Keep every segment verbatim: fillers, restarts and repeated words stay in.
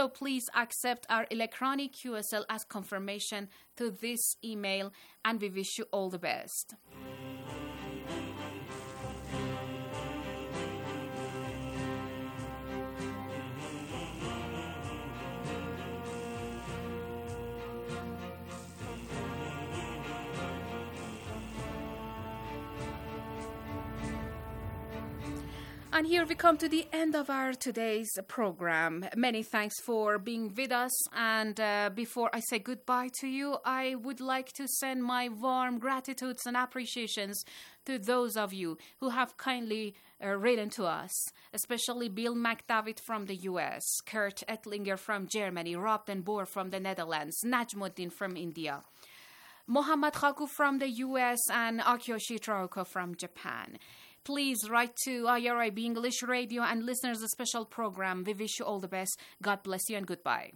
So please accept our electronic Q S L as confirmation to this email, and we wish you all the best. And here we come to the end of our today's program. Many thanks for being with us. And uh, before I say goodbye to you, I would like to send my warm gratitudes and appreciations to those of you who have kindly uh, written to us, especially Bill McDavid from the U S, Kurt Ettlinger from Germany, Rob Den Boer from the Netherlands, Najmuddin from India, Mohammad Khaku from the U S, and Akioshi Traoko from Japan. Please write to I R I B English Radio and listeners a special program. We wish you all the best. God bless you and goodbye.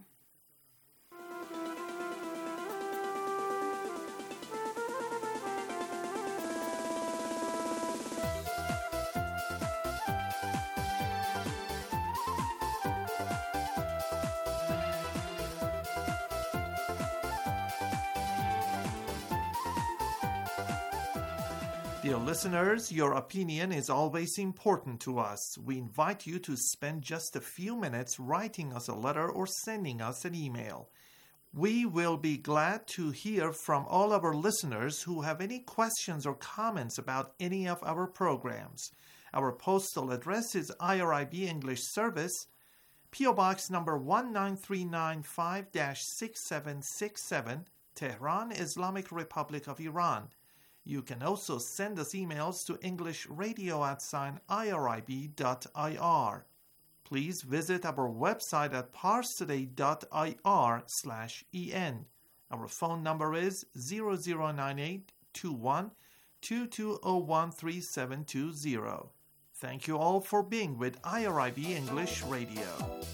Dear listeners, your opinion is always important to us. We invite you to spend just a few minutes writing us a letter or sending us an email. We will be glad to hear from all of our listeners who have any questions or comments about any of our programs. Our postal address is I R I B English Service, P O Box number one nine three nine five dash six seven six seven, Tehran, Islamic Republic of Iran. You can also send us emails to englishradio at sign irib.ir. Please visit our website at parstoday.ir slash en. Our phone number is zero zero nine eight two one two two zero one three seven two zero. Thank you all for being with I R I B English Radio.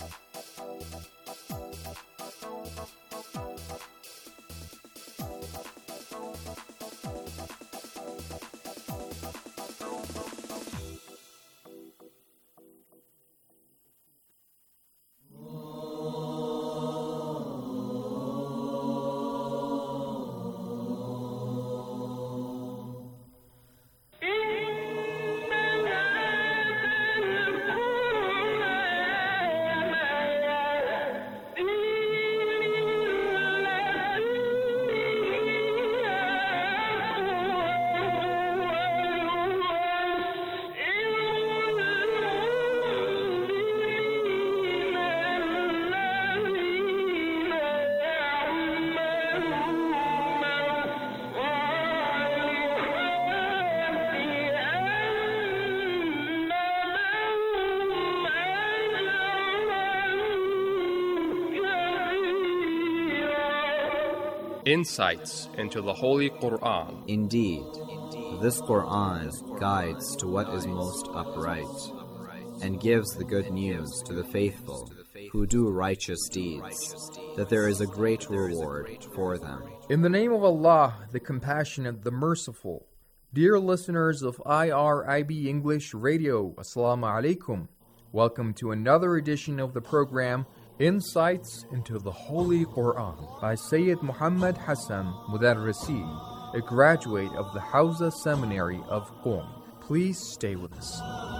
Insights into the Holy Quran. Indeed, this Quran guides to what is most upright, and gives the good news to the faithful who do righteous deeds, that there is a great reward for them. In the name of Allah, the Compassionate, the Merciful. Dear listeners of I R I B English Radio, Assalamu alaikum. Welcome to another edition of the program Insights into the Holy Quran by Sayyid Muhammad Hassan Mudarrisi, a graduate of the Hausa Seminary of Qom. Please stay with us.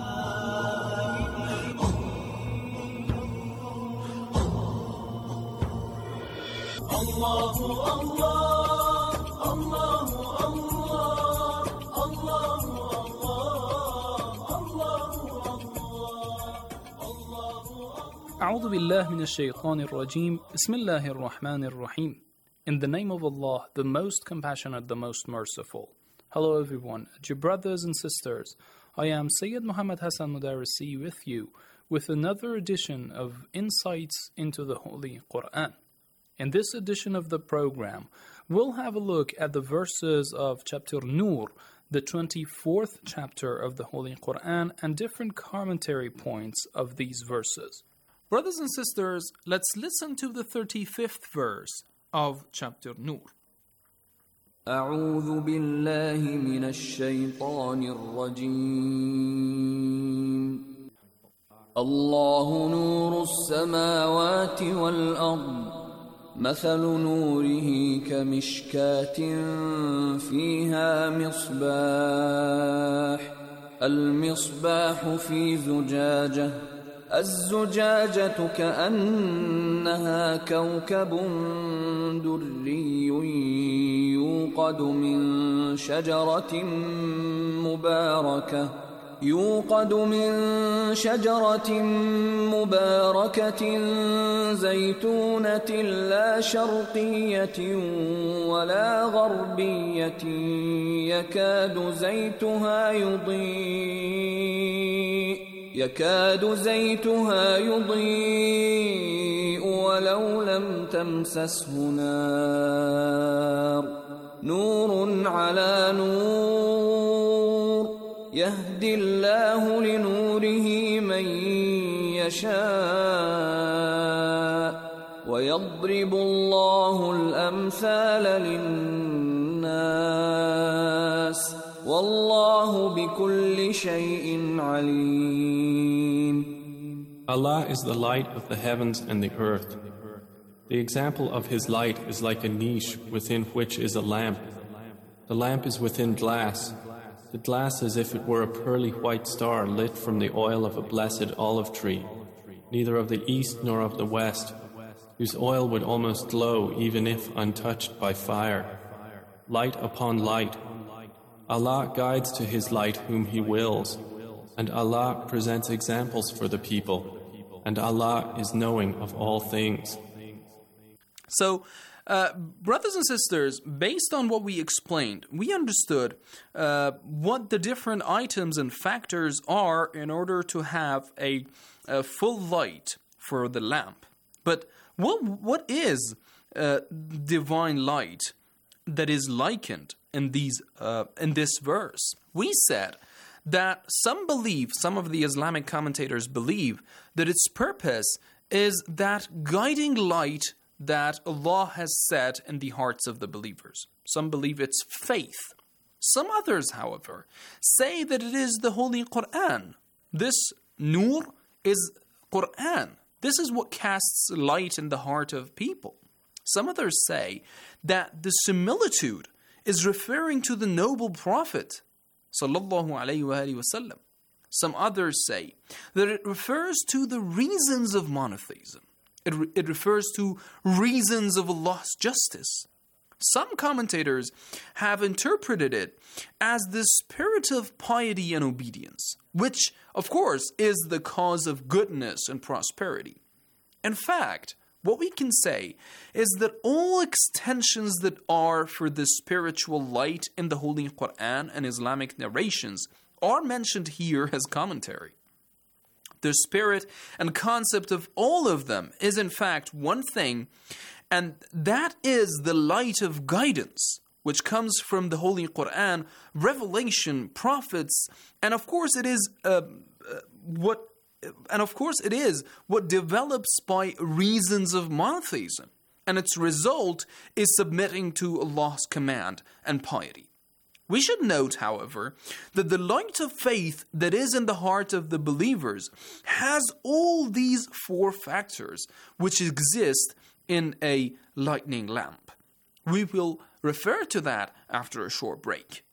Allahu Allah, Allahu Allah, Allahu أعوذ بالله من الشيطان الرجيم بسم الله الرحمن الرحيم. In the name of Allah, the most compassionate, the most merciful. Hello everyone, dear brothers and sisters. I am Sayyid Muhammad Hassan Mudarrisi with you with another edition of Insights into the Holy Quran. In this edition of the program, we'll have a look at the verses of chapter Nur, the twenty-fourth chapter of the Holy Quran, and different commentary points of these verses. Brothers and sisters, let's listen to the thirty-fifth verse of chapter Nur. أعوذ بالله من الشيطان الرجيم الله نور السماوات والأرض مثل نوره كمشكاة فيها مصباح المصباح في زجاجة الزجاجة كأنها كوكب دري يوقد من شجرة مباركة يوقد من شجرة مباركة زيتونة لا شرقية ولا غربية يكاد زيتها يضيء يكاد زيتها يضيء ولو لم تمسسه نار نور على نور يهدي الله لنوره من يشاء ويضرب الله الأمثال للناس والله بكل شيء عليم. Allah is the light of the heavens and the earth. The example of His light is like a niche within which is a lamp. The lamp is within glass. The glass as if it were a pearly white star lit from the oil of a blessed olive tree, neither of the east nor of the west, whose oil would almost glow even if untouched by fire. Light upon light. Allah guides to His light whom He wills, and Allah presents examples for the people, and Allah is knowing of all things. So, uh, brothers and sisters, based on what we explained, we understood uh, what the different items and factors are in order to have a, a full light for the lamp. But what what is uh, divine light that is likened in these uh, in this verse? We said that some believe, some of the Islamic commentators believe, that its purpose is that guiding light that Allah has set in the hearts of the believers. Some believe it's faith. Some others, however, say that it is the Holy Quran. This nur is Quran. This is what casts light in the heart of people. Some others say that the similitude is referring to the noble Prophet sallallahu alayhi wa alihi wasallam. Some others say that it refers to the reasons of monotheism. It, re- it refers to reasons of Allah's justice. Some commentators have interpreted it as the spirit of piety and obedience, which, of course, is the cause of goodness and prosperity. In fact, what we can say is that all extensions that are for the spiritual light in the Holy Quran and Islamic narrations are mentioned here as commentary. The spirit and concept of all of them is in fact one thing, and that is the light of guidance, which comes from the Holy Quran, revelation, prophets, and of course it is uh, uh, what And of course it is what develops by reasons of monotheism, and its result is submitting to Allah's command and piety. We should note, however, that the light of faith that is in the heart of the believers has all these four factors which exist in a lightning lamp. We will refer to that after a short break.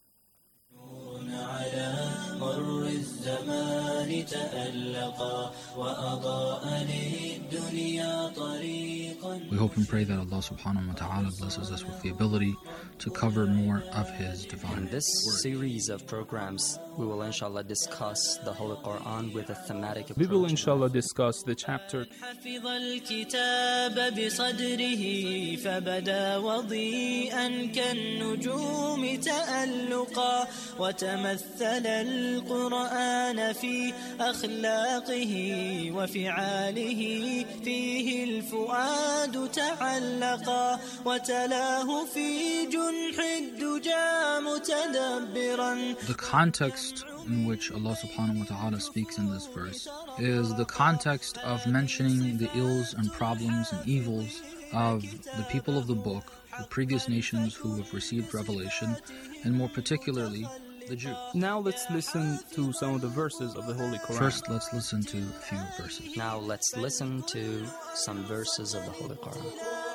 We hope and pray that Allah subhanahu wa ta'ala blesses us with the ability to cover more of His divine In this word. series of programs, we will inshallah discuss the Holy Quran with a thematic approach. We will inshallah discuss the chapter حفظ الكتاب بصدره فبدا وضيئا كالنجوم تألقا وتمثل القرآن في أخلاقه وفعاله فيه الفؤاد تعلقا وتلاه في جنح الدجى متدبرا. The context in which Allah subhanahu wa ta'ala speaks in this verse is the context of mentioning the ills and problems and evils of the people of the book, the previous nations who have received revelation, and more particularly the Jew. Now let's listen to some of the verses of the Holy Quran. First, let's listen to a few verses. Now let's listen to some verses of the Holy Quran.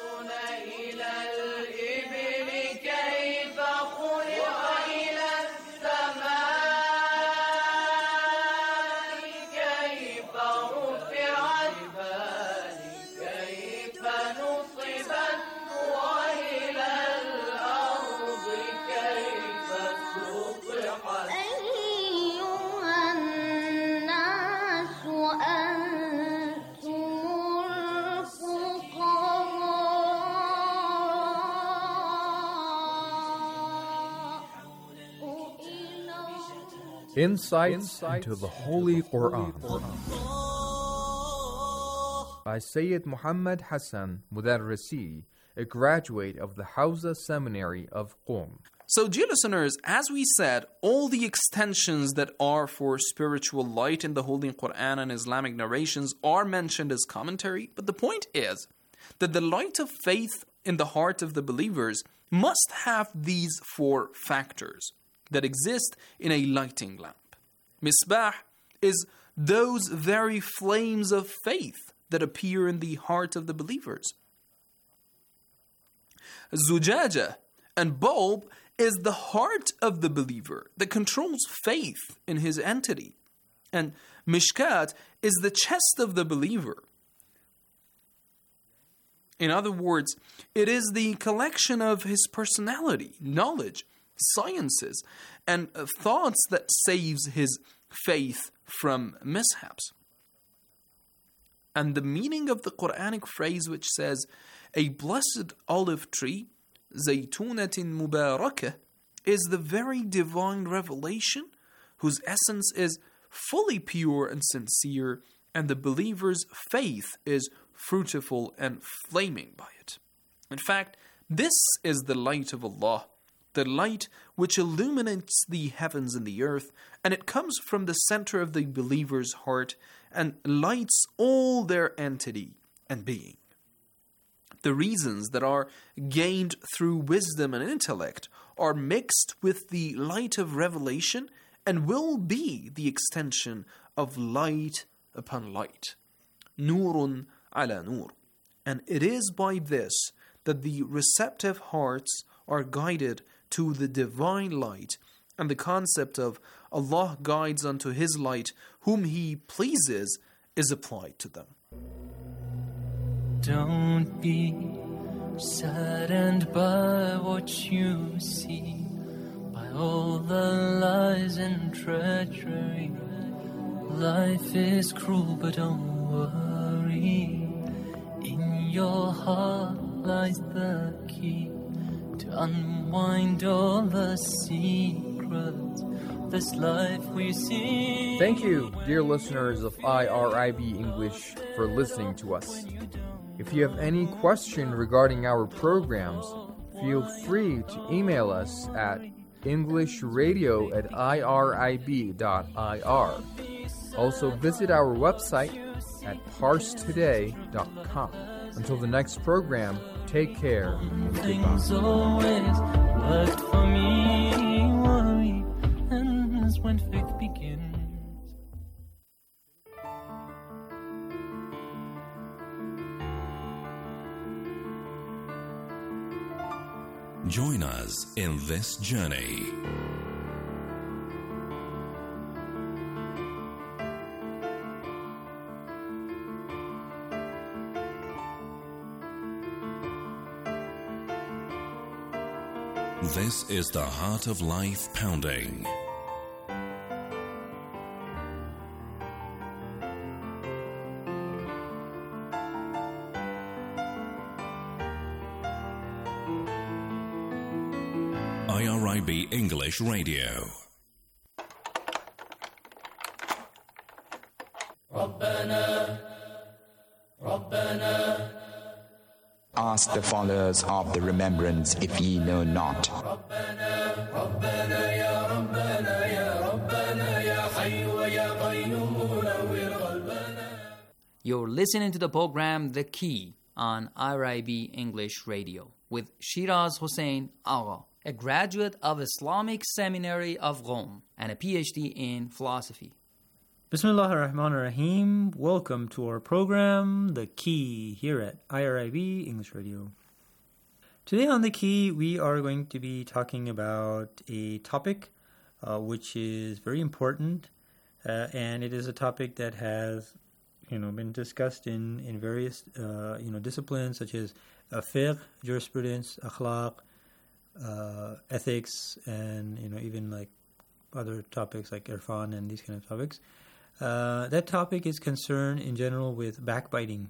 Insights into the Holy Quran by Sayyid Muhammad Hassan Mudarrisi, a graduate of the Hawza Seminary of Qom. So, dear listeners, as we said, all the extensions that are for spiritual light in the Holy Quran and Islamic narrations are mentioned as commentary, but the point is that the light of faith in the heart of the believers must have these four factors that exist in a lighting lamp. Misbah is those very flames of faith that appear in the heart of the believers. Zujaja and bulb is the heart of the believer that controls faith in his entity. And Mishkat is the chest of the believer. In other words, it is the collection of his personality, knowledge, sciences, and thoughts that saves his faith from mishaps. And the meaning of the Quranic phrase which says, a blessed olive tree, zaytunatin mubarakah, is the very divine revelation whose essence is fully pure and sincere, and the believer's faith is fruitful and flaming by it. In fact, this is the light of Allah, the light which illuminates the heavens and the earth, and it comes from the center of the believer's heart and lights all their entity and being. The reasons that are gained through wisdom and intellect are mixed with the light of revelation and will be the extension of light upon light. Nurun ala nur. And it is by this that the receptive hearts are guided to the divine light, and the concept of Allah guides unto His light whom He pleases is applied to them. Don't be saddened by what you see, by all the lies and treachery. Life is cruel, but don't worry. In your heart lies the key to unwind all the secrets of this life we see. Thank you, dear listeners of I R I B English, for listening to us. If you have any question regarding our programs, feel free to email us at englishradio at I R I B dot I R. Also visit our website at parse today dot com. Until the next program, take care. Things always worked for me. Worry ends when faith begins. Join us in this journey. This is the Heart of Life Pounding. I R I B English Radio. ربنا ربنا Ask the followers of the remembrance if ye know not. ربنا ربنا يا ربنا يا ربنا يا حي ويا قيوم نور قلبنا. You're listening to the program The Key on I R I B English Radio with Shiraz Hussain Agha. a graduate of Islamic Seminary of Rome, and a P H D in philosophy. Bismillah ar-Rahman ar-Rahim. Welcome to our program, The Key, here at I R I B English Radio. Today on The Key, we are going to be talking about a topic uh, which is very important, uh, and it is a topic that has, you know, been discussed in in various, uh, you know, disciplines such as uh, fiqh, jurisprudence, akhlaq, uh, ethics, and you know, even like other topics like irfan and these kind of topics. Uh, that topic is concerned in general with backbiting.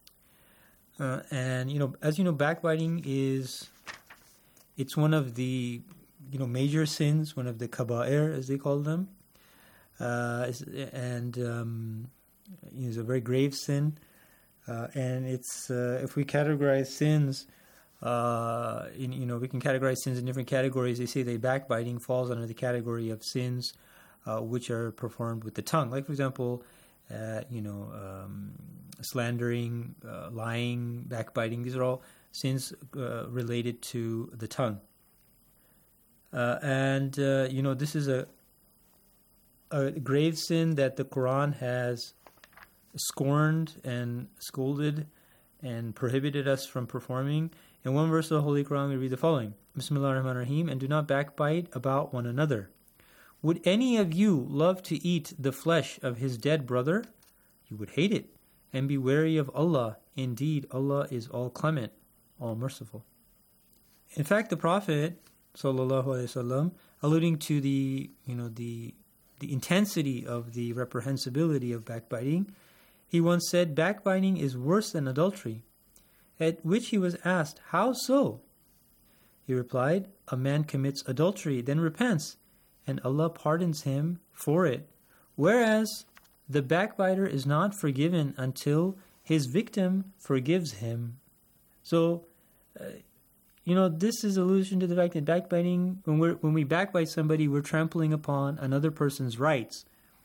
Uh, and, you know, as you know, backbiting is, it's one of the, you know, major sins, one of the kaba'ir, as they call them. Uh, and um, it's a very grave sin. Uh, and it's, uh, if we categorize sins, uh, in, you know, we can categorize sins in different categories. They say that backbiting falls under the category of sins Uh, which are performed with the tongue. Like, for example, uh, you know, um, slandering, uh, lying, backbiting. These are all sins uh, related to the tongue. Uh, and, uh, you know, this is a, a grave sin that the Quran has scorned and scolded and prohibited us from performing. In one verse of the Holy Quran, we read the following: Bismillah ar-Rahman ar-Rahim, and do not backbite about one another. Would any of you love to eat the flesh of his dead brother? You would hate it. And be wary of Allah. Indeed, Allah is all clement, all merciful. In fact, the Prophet, sallallahu alaihi wasallam, alluding to the, you know, the the intensity of the reprehensibility of backbiting, he once said, backbiting is worse than adultery. At which he was asked, how so? He replied, a man commits adultery, then repents, and Allah pardons him for it, whereas the backbiter is not forgiven until his victim forgives him. So, uh, you know, this is allusion to the fact that backbiting, when we when we backbite somebody, we're trampling upon another person's rights.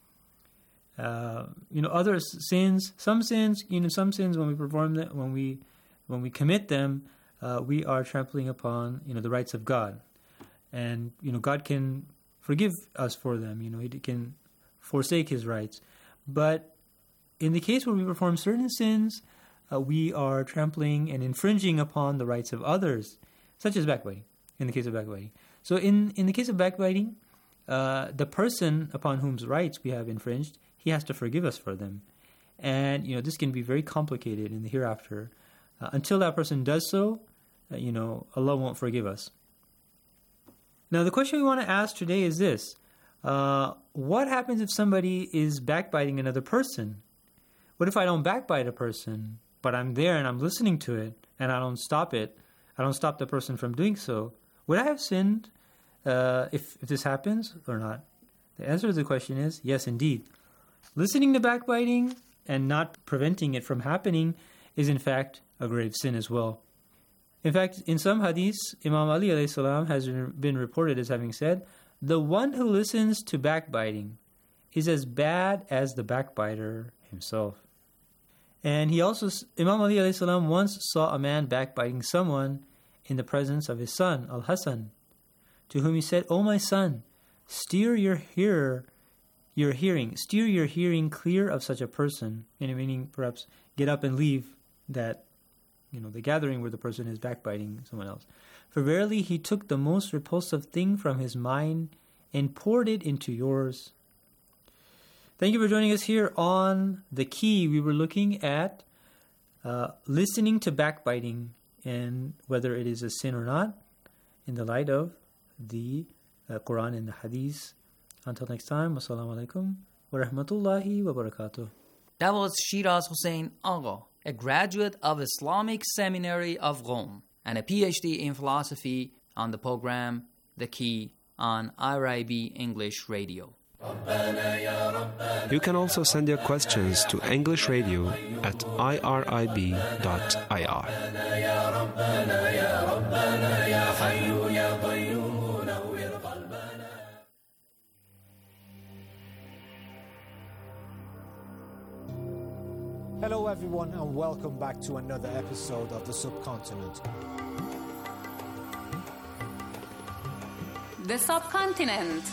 Uh, you know, other sins, some sins, you know, some sins when we perform them, when we when we commit them, uh, we are trampling upon, you know, the rights of God, and you know, God can forgive us for them. You know, He can forsake His rights. But in the case where we perform certain sins, uh, we are trampling and infringing upon the rights of others, such as backbiting, in the case of backbiting. So in, in the case of backbiting, uh, the person upon whose rights we have infringed, he has to forgive us for them. And, you know, this can be very complicated in the hereafter. Uh, until that person does so, uh, you know, Allah won't forgive us. Now, the question we want to ask today is this. Uh, what happens if somebody is backbiting another person? What if I don't backbite a person, but I'm there and I'm listening to it, and I don't stop it? I don't stop the person from doing so. Would I have sinned uh, if, if this happens or not? The answer to the question is yes, indeed. Listening to backbiting and not preventing it from happening is, in fact, a grave sin as well. In fact, in some hadiths, Imam Ali alayhi salam has been reported as having said, the one who listens to backbiting is as bad as the backbiter himself. And he also, Imam Ali alayhi salam once saw a man backbiting someone in the presence of his son, Al-Hasan, to whom he said, O my son, steer your hearer, your hearing, steer your hearing clear of such a person, meaning perhaps get up and leave that, you know, the gathering where the person is backbiting someone else. For verily he took the most repulsive thing from his mind and poured it into yours. Thank you for joining us here on The Key. We were looking at uh, listening to backbiting and whether it is a sin or not in the light of the uh, Quran and the Hadith. Until next time, wassalamu alaikum wa rahmatullahi wa barakatuh. That was Shiraz Hussain Agha, a graduate of Islamic Seminary of Rome and a P H D in philosophy, on the program The Key on I R I B English Radio. You can also send your questions to English Radio at I R I B dot I R. Hello everyone and welcome back to another episode of The Subcontinent. the subcontinent.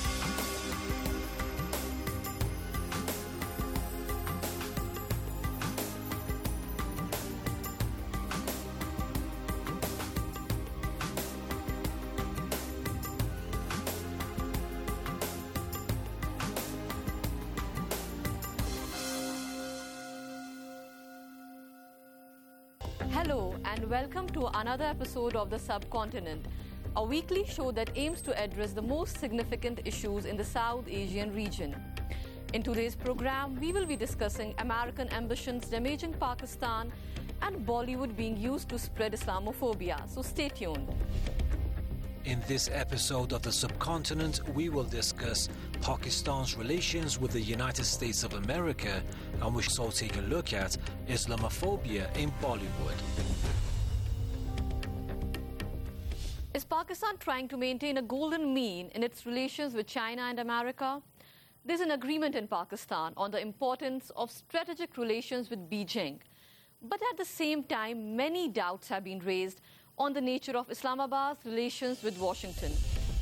Hello and welcome to another episode of The Subcontinent, a weekly show that aims to address the most significant issues in the South Asian region. In today's program, we will be discussing American ambitions damaging Pakistan and Bollywood being used to spread Islamophobia. So stay tuned. In this episode of The Subcontinent, we will discuss Pakistan's relations with the United States of America, and we shall also take a look at Islamophobia in Bollywood. Is Pakistan trying to maintain a golden mean in its relations with China and America? There's an agreement in Pakistan on the importance of strategic relations with Beijing. But at the same time, many doubts have been raised on the nature of Islamabad's relations with Washington.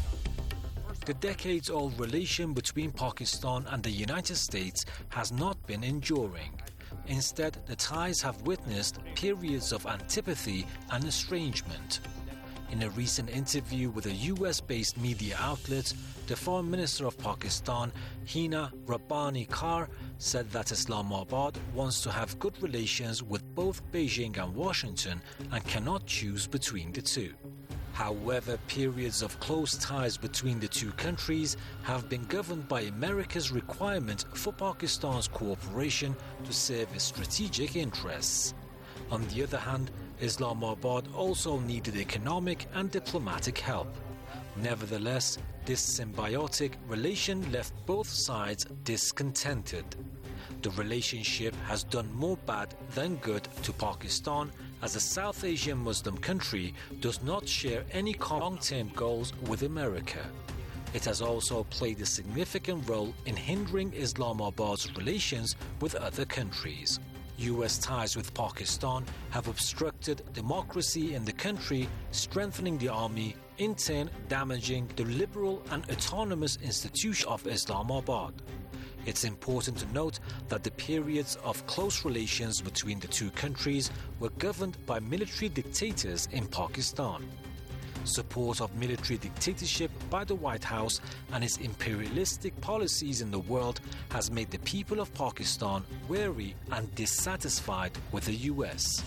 The decades-old relation between Pakistan and the United States has not been enduring. Instead, the ties have witnessed periods of antipathy and estrangement. In a recent interview with a U S-based media outlet, the Foreign Minister of Pakistan, Hina Rabbani Kar, said that Islamabad wants to have good relations with both Beijing and Washington and cannot choose between the two. However, periods of close ties between the two countries have been governed by America's requirement for Pakistan's cooperation to serve its strategic interests. On the other hand, Islamabad also needed economic and diplomatic help. Nevertheless, this symbiotic relation left both sides discontented. The relationship has done more bad than good to Pakistan, as a South Asian Muslim country does not share any long-term goals with America. It has also played a significant role in hindering Islamabad's relations with other countries. U S ties with Pakistan have obstructed democracy in the country, strengthening the army, in turn damaging the liberal and autonomous institution of Islamabad. It's important to note that the periods of close relations between the two countries were governed by military dictators in Pakistan. Support of military dictatorship by the White House and its imperialistic policies in the world has made the people of Pakistan wary and dissatisfied with the U S.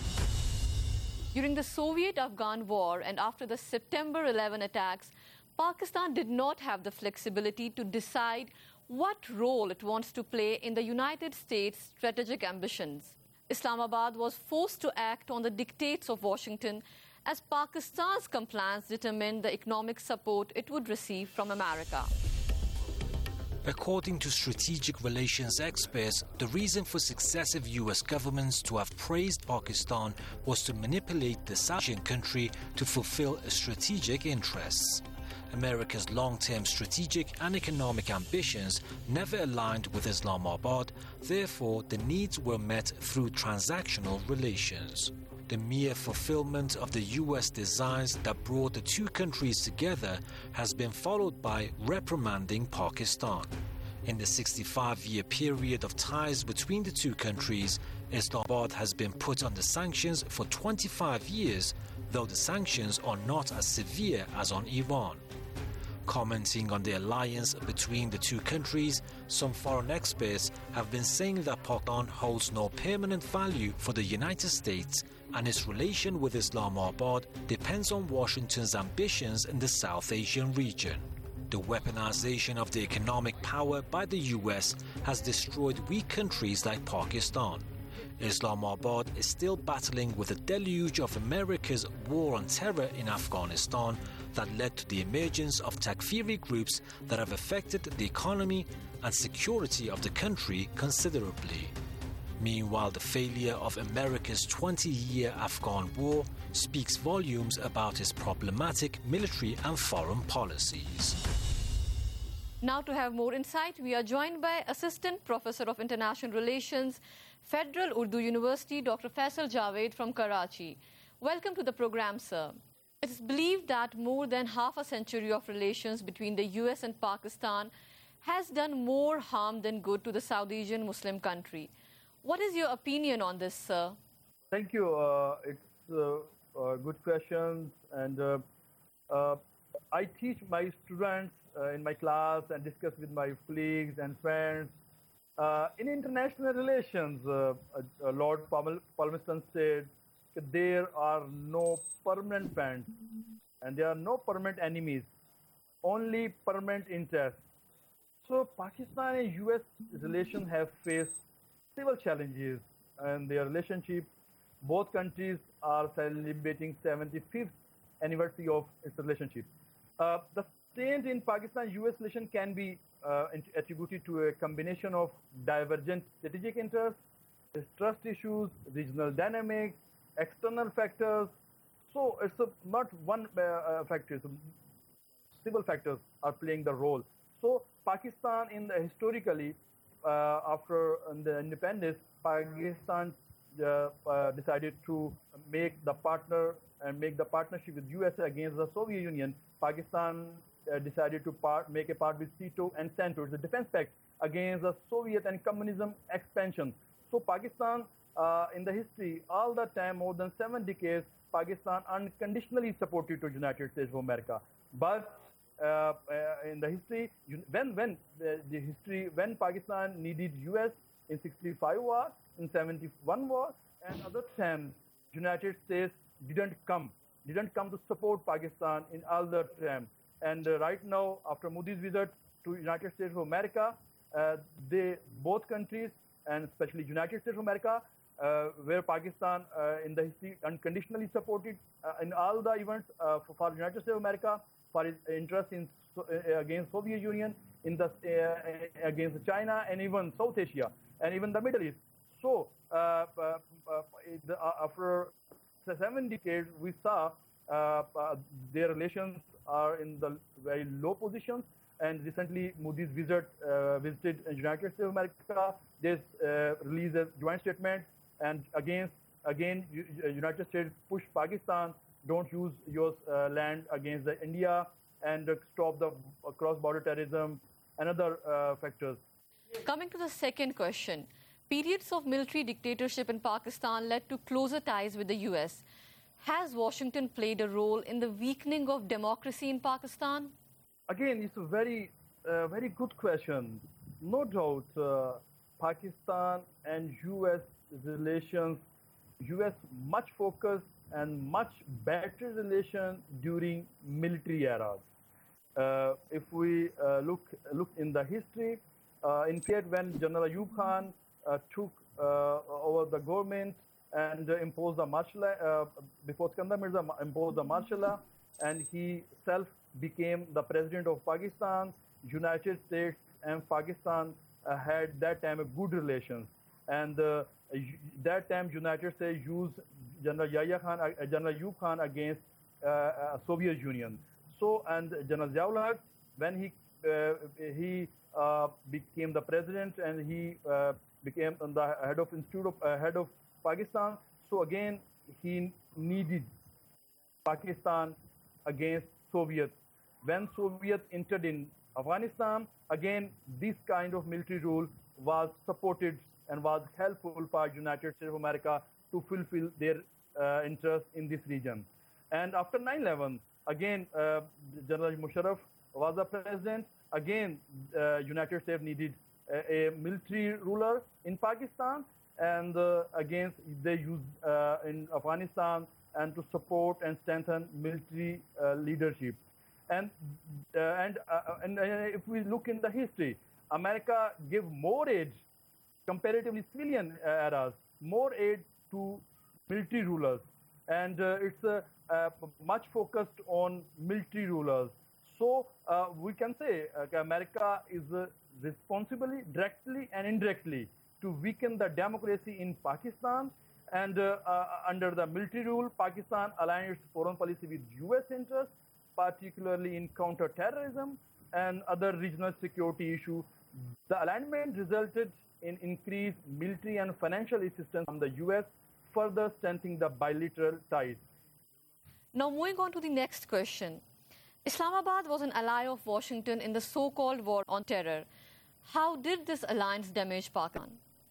During the Soviet-Afghan War and after the September eleventh attacks, Pakistan did not have the flexibility to decide what role it wants to play in the United States' strategic ambitions. Islamabad was forced to act on the dictates of Washington as Pakistan's compliance determined the economic support it would receive from America. According to strategic relations experts, the reason for successive U S governments to have praised Pakistan was to manipulate the South Asian country to fulfill strategic interests. America's long-term strategic and economic ambitions never aligned with Islamabad, therefore the needs were met through transactional relations. The mere fulfillment of the U S designs that brought the two countries together has been followed by reprimanding Pakistan. In the sixty-five-year period of ties between the two countries, Islamabad has been put under sanctions for twenty-five years, though the sanctions are not as severe as on Iran. Commenting on the alliance between the two countries, some foreign experts have been saying that Pakistan holds no permanent value for the United States and its relation with Islamabad depends on Washington's ambitions in the South Asian region. The weaponization of the economic power by the U S has destroyed weak countries like Pakistan. Islamabad is still battling with a deluge of America's war on terror in Afghanistan that led to the emergence of Takfiri groups that have affected the economy and security of the country considerably. Meanwhile, the failure of America's twenty-year Afghan war speaks volumes about its problematic military and foreign policies. Now to have more insight, we are joined by Assistant Professor of International Relations, Federal Urdu University, Doctor Faisal Javed from Karachi. Welcome to the program, sir. It is believed that more than half a century of relations between the U S and Pakistan has done more harm than good to the South Asian Muslim country. What is your opinion on this, sir? Thank you. Uh, it's uh, uh, good questions. And uh, uh, I teach my students uh, in my class and discuss with my colleagues and friends. Uh, in international relations, uh, uh, Lord Palmerston said that there are no permanent friends and there are no permanent enemies, only permanent interests. So Pakistan and U S relations have faced several challenges in their relationship. Both countries are celebrating seventy-fifth anniversary of its relationship. Uh, the strains in Pakistan-U S relation can be uh, attributed to a combination of divergent strategic interests, trust issues, regional dynamics, external factors. So it's a, not one uh, factor, so several factors are playing the role. So Pakistan, in the historically, uh, after the independence, Pakistan uh, uh, decided to make the partner and make the partnership with U S against the Soviet Union. Pakistan uh, decided to part, make a part with SEATO and CENTO, the defense pact against the Soviet and communism expansion. So Pakistan, uh, in the history, all the time, more than seven decades, Pakistan unconditionally supported to United States of America. But uh, uh, in the history, when when the, the history when Pakistan needed U S in sixty-five war, in seventy-one war, and other times, United States didn't come, didn't come to support Pakistan in all the time. And uh, right now, after Modi's visit to United States of America, uh, they both countries, and especially United States of America, uh, where Pakistan uh, in the history unconditionally supported uh, in all the events uh, for, for United States of America, for its interest in uh, against Soviet Union, in the uh, against China, and even South Asia, and even the Middle East. So uh, uh, uh, the, uh, after seven decades, we saw uh, uh, their relations are in the very low positions. And recently, Modi's visit uh, visited United States of America. They uh, released a joint statement, and against again, United States pushed Pakistan, don't use your uh, land against the India, and uh, stop the uh, cross-border terrorism and other uh, factors. Coming to the second question, periods of military dictatorship in Pakistan led to closer ties with the U S. Has Washington played a role in the weakening of democracy in Pakistan? Again, it's a very, uh, very good question. No doubt, uh, Pakistan and U S relations, U S much focused and much better relation during military eras. Uh, if we uh, look look in the history, uh, in fact, when General Ayub Khan uh, took uh, over the government and uh, imposed the martial law, uh, before Skandar Mirza imposed the martial law, and he self became the president of Pakistan, United States and Pakistan uh, had that time a good relations. And uh, that time United States used General Yahya Khan, uh, General Ayub Khan against uh, uh, Soviet Union. So, and General Ziaul Haq, when he uh, he uh, became the president and he uh, became the head of Institute of uh, head of Pakistan. So again, he needed Pakistan against Soviet. When Soviet entered in Afghanistan, again, this kind of military rule was supported and was helpful for United States of America to fulfill their uh, interest in this region. And after nine eleven, again, uh, General Musharraf was the president. Again, uh, United States needed a, a military ruler in Pakistan, and uh, again, they used uh, in Afghanistan and to support and strengthen military uh, leadership. And uh, and uh, and uh, if we look in the history, America gave more aid, comparatively civilian eras, more aid to military rulers, and uh, it's uh, uh, much focused on military rulers. So uh, we can say uh, America is uh, responsibly, directly and indirectly, to weaken the democracy in Pakistan. And uh, uh, under the military rule, Pakistan aligned its foreign policy with U S interests, particularly in counter-terrorism and other regional security issues. The alignment resulted in increased military and financial assistance from the U S, further strengthening the bilateral ties. Now, moving on to the next question. Islamabad was an ally of Washington in the so-called war on terror. How did this alliance damage Pakistan?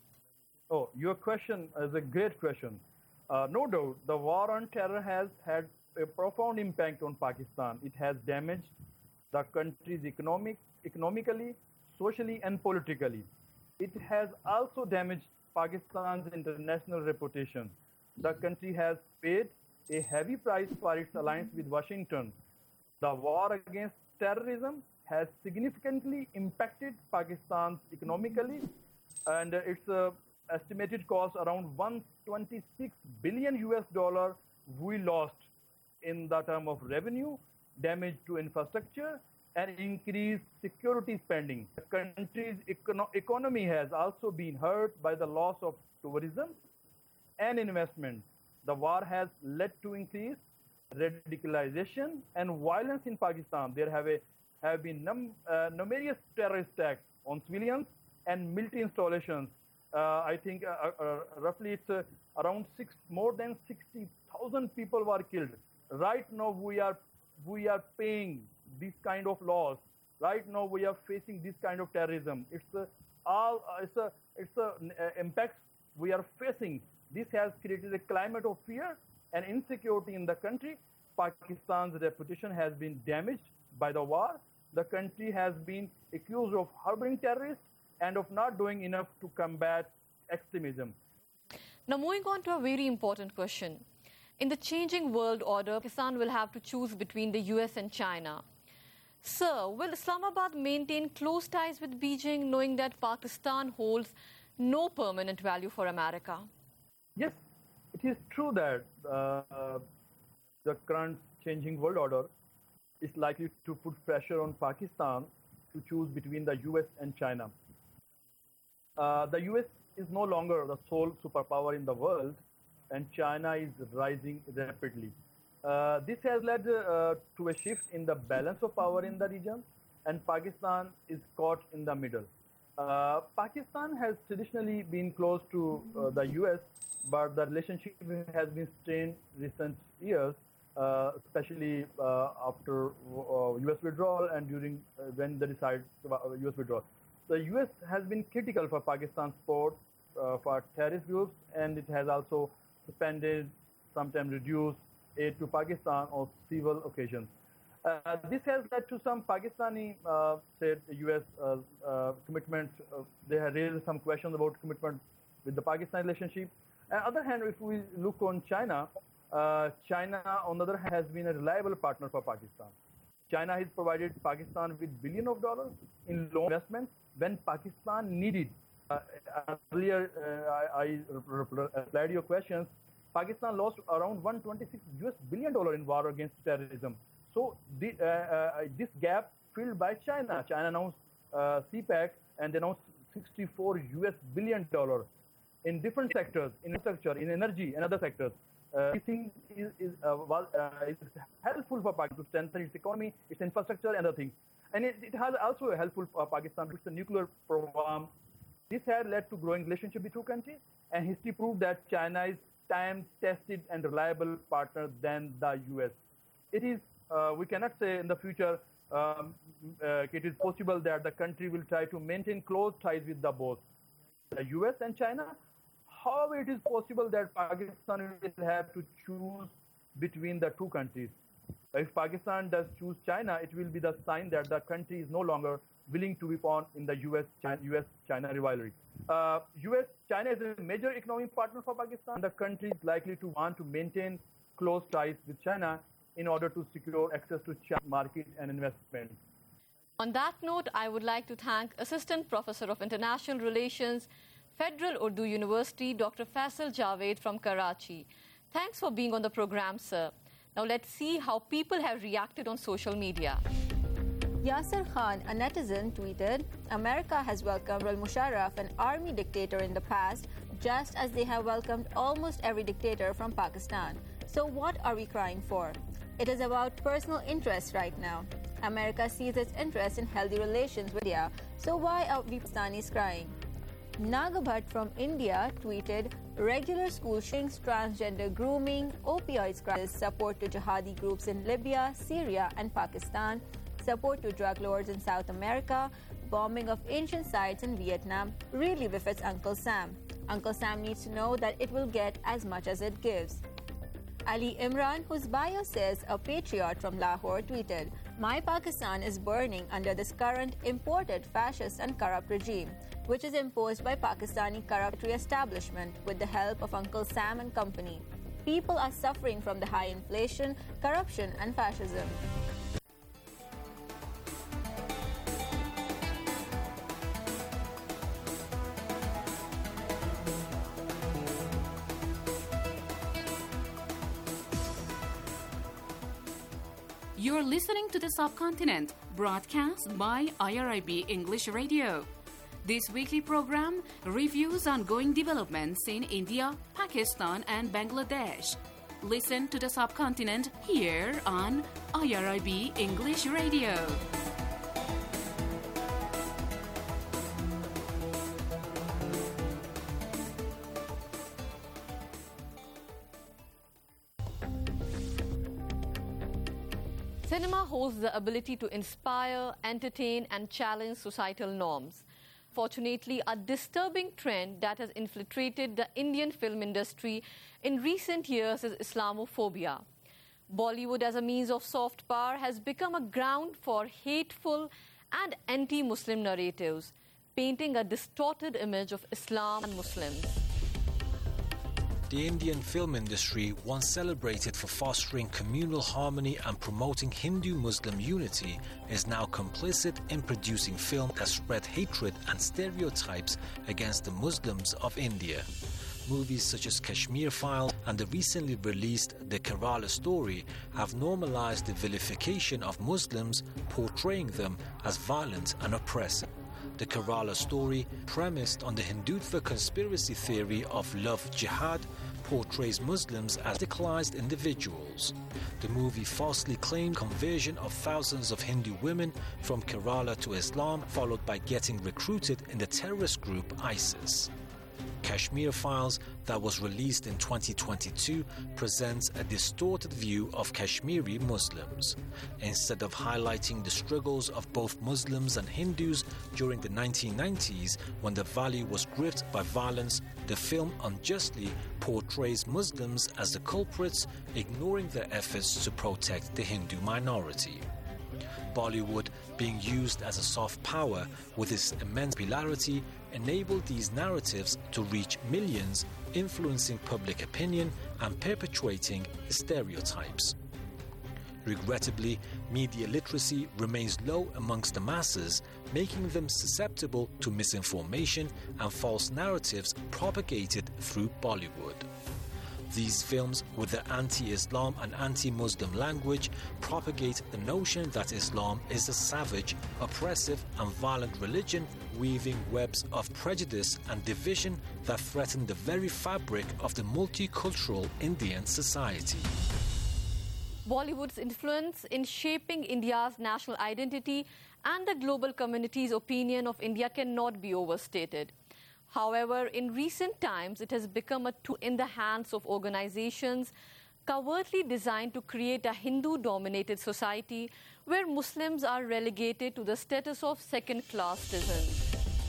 Oh, your question is a great question. Uh, no doubt, the war on terror has had a profound impact on Pakistan. It has damaged the country's economic, economically, socially, and politically. It has also damaged Pakistan's international reputation. The country has paid a heavy price for its alliance with Washington. The war against terrorism has significantly impacted Pakistan economically, and its uh, estimated cost around one hundred twenty-six billion U S dollar we lost in the term of revenue, damage to infrastructure, and increased security spending. The country's econo economy has also been hurt by the loss of tourism and investment. The war has led to increased radicalization and violence in Pakistan. There have, a, have been num, uh, numerous terrorist attacks on civilians and military installations. Uh, I think uh, uh, roughly it's uh, around six, more than sixty thousand people were killed. Right now we are we are paying this kind of loss. Right now we are facing this kind of terrorism. It's uh, all uh, it's a it's a uh, impacts we are facing. This has created a climate of fear and insecurity in the country. Pakistan's reputation has been damaged by the war. The country has been accused of harboring terrorists and of not doing enough to combat extremism. Now, moving on to a very important question. In the changing world order, Pakistan will have to choose between the U S and China. Sir, will Islamabad maintain close ties with Beijing, knowing that Pakistan holds no permanent value for America? Yes, it is true that uh, the current changing world order is likely to put pressure on Pakistan to choose between the U S and China. Uh, the U S is no longer the sole superpower in the world, and China is rising rapidly. Uh, this has led uh, to a shift in the balance of power in the region, and Pakistan is caught in the middle. Uh, Pakistan has traditionally been close to uh, the U S, but the relationship has been strained recent years, uh, especially uh, after uh, U S withdrawal and during uh, when they decide uh, U S withdrawal. The U S has been critical for Pakistan's support uh, for terrorist groups, and it has also suspended, sometimes reduced aid to Pakistan on civil occasions. Uh, this has led to some Pakistani, uh, say, U S uh, uh, commitment. Uh, they have raised some questions about commitment with the Pakistan relationship. On the other hand, if we look on China, uh, China, on the other hand, has been a reliable partner for Pakistan. China has provided Pakistan with billions of dollars in loan investments when Pakistan needed. Uh, earlier, uh, I, I replied to your questions. Pakistan lost around one hundred twenty-six U S billion dollars in war against terrorism. So the, uh, uh, this gap filled by China. China announced uh, C PAC and they announced sixty-four U S billion dollars in different sectors, in infrastructure, in energy, and other sectors. Uh, this thing is, is, uh, well, uh, is helpful for Pakistan to strengthen its economy, its infrastructure, and other things. And it, it has also helpful for Pakistan with the nuclear program. This had led to growing relationship between two countries, and history proved that China is time-tested and reliable partner than the U S. It is, uh, we cannot say in the future um, uh, it is possible that the country will try to maintain close ties with the both, the U S and China. However, it is possible that Pakistan will have to choose between the two countries. If Pakistan does choose China, it will be the sign that the country is no longer willing to be pawned in the U S China rivalry. Uh, U S China is a major economic partner for Pakistan. The country is likely to want to maintain close ties with China in order to secure access to China market and investment. On that note, I would like to thank Assistant Professor of International Relations, Federal Urdu University, Doctor Faisal Javed from Karachi. Thanks for being on the program, sir. Now let's see how people have reacted on social media. Yasser Khan, a netizen, tweeted, America has welcomed al-Musharraf, an army dictator in the past, just as they have welcomed almost every dictator from Pakistan. So what are we crying for? It is about personal interests right now. America sees its interest in healthy relations with India, so why are we Pakistanis crying? Nagabhat from India tweeted, regular school shootings, transgender grooming, opioids crisis, support to jihadi groups in Libya, Syria and Pakistan, support to drug lords in South America, bombing of ancient sites in Vietnam really befits Uncle Sam. Uncle Sam needs to know that it will get as much as it gives. Ali Imran, whose bio says a patriot from Lahore, tweeted, my Pakistan is burning under this current imported fascist and corrupt regime, which is imposed by Pakistani corrupt establishment with the help of Uncle Sam and company. People are suffering from the high inflation, corruption and fascism. You're listening to The Subcontinent, broadcast by I R I B English Radio. This weekly program reviews ongoing developments in India, Pakistan, and Bangladesh. Listen to The Subcontinent here on I R I B English Radio. Cinema holds the ability to inspire, entertain, and challenge societal norms. Fortunately, a disturbing trend that has infiltrated the Indian film industry in recent years is Islamophobia. Bollywood, as a means of soft power, has become a ground for hateful and anti-Muslim narratives, painting a distorted image of Islam and Muslims. The Indian film industry, once celebrated for fostering communal harmony and promoting Hindu-Muslim unity, is now complicit in producing films that spread hatred and stereotypes against the Muslims of India. Movies such as Kashmir Files and the recently released The Kerala Story have normalized the vilification of Muslims, portraying them as violent and oppressive. The Kerala Story, premised on the Hindutva conspiracy theory of love jihad, portrays Muslims as radicalized individuals. The movie falsely claimed conversion of thousands of Hindu women from Kerala to Islam, followed by getting recruited in the terrorist group ISIS. Kashmir Files, that was released in twenty twenty-two, presents a distorted view of Kashmiri Muslims. Instead of highlighting the struggles of both Muslims and Hindus during the nineteen nineties, when the valley was gripped by violence, the film unjustly portrays Muslims as the culprits, ignoring their efforts to protect the Hindu minority. Bollywood, being used as a soft power with its immense popularity, enabled these narratives to reach millions, influencing public opinion and perpetuating stereotypes. Regrettably, media literacy remains low amongst the masses, making them susceptible to misinformation and false narratives propagated through Bollywood. These films, with their anti-Islam and anti-Muslim language, propagate the notion that Islam is a savage, oppressive and violent religion, weaving webs of prejudice and division that threaten the very fabric of the multicultural Indian society. Bollywood's influence in shaping India's national identity and the global community's opinion of India cannot be overstated. However, in recent times, it has become a tool in the hands of organizations covertly designed to create a Hindu-dominated society where Muslims are relegated to the status of second-class citizens.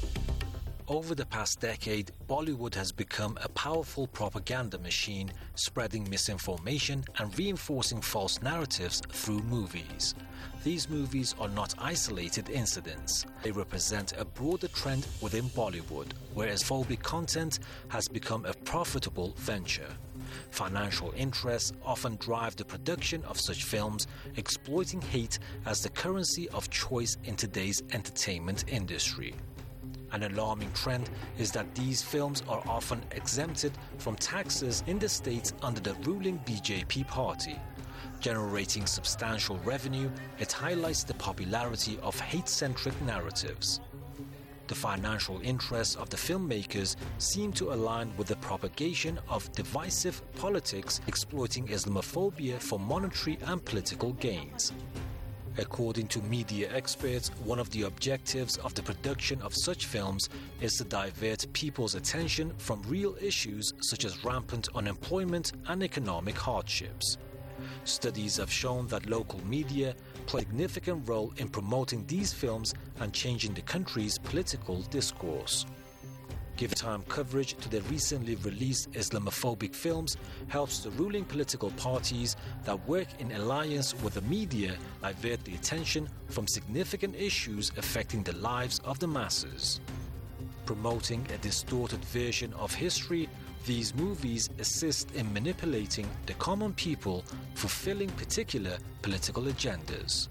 Over the past decade, Bollywood has become a powerful propaganda machine, spreading misinformation and reinforcing false narratives through movies. These movies are not isolated incidents. They represent a broader trend within Bollywood, whereas phobic content has become a profitable venture. Financial interests often drive the production of such films, exploiting hate as the currency of choice in today's entertainment industry. An alarming trend is that these films are often exempted from taxes in the states under the ruling B J P party. Generating substantial revenue, it highlights the popularity of hate-centric narratives. The financial interests of the filmmakers seem to align with the propagation of divisive politics, exploiting Islamophobia for monetary and political gains. According to media experts, one of the objectives of the production of such films is to divert people's attention from real issues such as rampant unemployment and economic hardships. Studies have shown that local media play a significant role in promoting these films and changing the country's political discourse. Giving time coverage to the recently released Islamophobic films helps the ruling political parties that work in alliance with the media divert the attention from significant issues affecting the lives of the masses. Promoting a distorted version of history, these movies assist in manipulating the common people, fulfilling particular political agendas.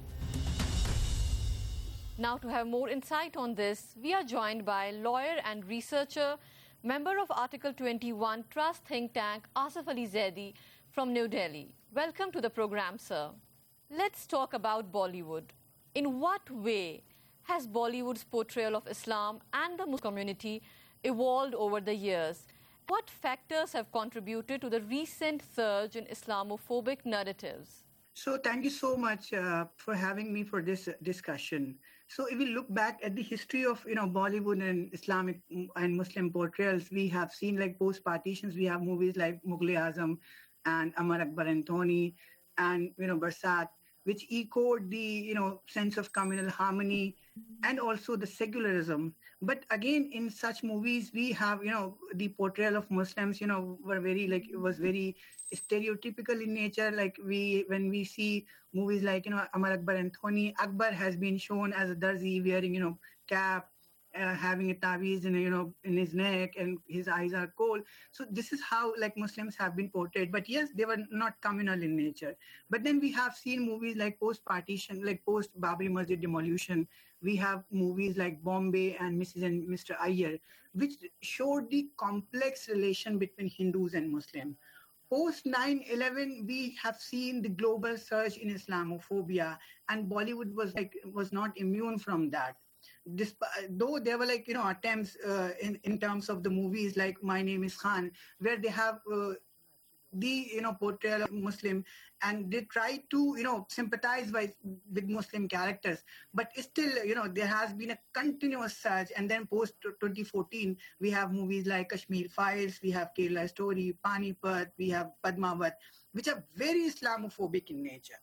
Now, to have more insight on this, we are joined by lawyer and researcher, member of Article twenty-one Trust think tank, Asif Ali Zaidi from New Delhi. Welcome to the program, sir. Let's talk about Bollywood. In what way has Bollywood's portrayal of Islam and the Muslim community evolved over the years? What factors have contributed to the recent surge in Islamophobic narratives? So thank you so much uh, for having me for this uh, discussion. So if we look back at the history of, you know, Bollywood and Islamic and Muslim portrayals, we have seen, like, post-partitions, we have movies like Mughal-e-Azam and Amar Akbar Anthony and, you know, Barsat, which echoed the, you know, sense of communal harmony and also the secularism. But again, in such movies, we have, you know, the portrayal of Muslims, you know, were very, like, it was very stereotypical in nature. Like, we, when we see movies like, you know, Amar Akbar Anthony, Akbar has been shown as a darzi wearing, you know, cap, uh, having a taweez in, you know, in his neck, and his eyes are cold. So this is how, like, Muslims have been portrayed. But yes, they were not communal in nature. But then we have seen movies like post-partition, like post-Babri Masjid demolition. We have movies like Bombay and Missus and Mister Iyer, which showed the complex relation between Hindus and Muslims. Post nine eleven, we have seen the global surge in Islamophobia, and Bollywood was like was not immune from that. This, though there were, like, you know, attempts uh, in in terms of the movies like My Name Is Khan, where they have uh, the, you know, portrayal of Muslim, and they try to, you know, sympathize by, with Muslim characters. But still, you know, there has been a continuous surge. And then post twenty fourteen, we have movies like Kashmir Files, we have Kerala Story, Panipat, we have Padmavat, which are very Islamophobic in nature.